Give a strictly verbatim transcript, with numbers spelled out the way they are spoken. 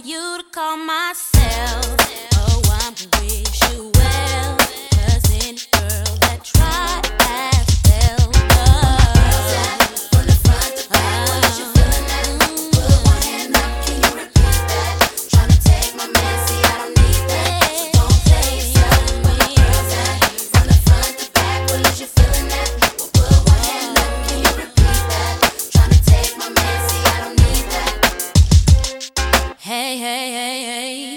you to call myself. Oh, I'm gonna wish you well. 'Cause any girl that tried has failed. From the front to back, what is you feeling that? Put one hand up, can you repeat that? Tryna take my man, see I don't need that. So don't play yourself. Where the girls at? From the front to back, what is you feeling that? Well, put one hand up, can you repeat that? Tryna take my man, see I don't need that. Hey, hey, hey, hey.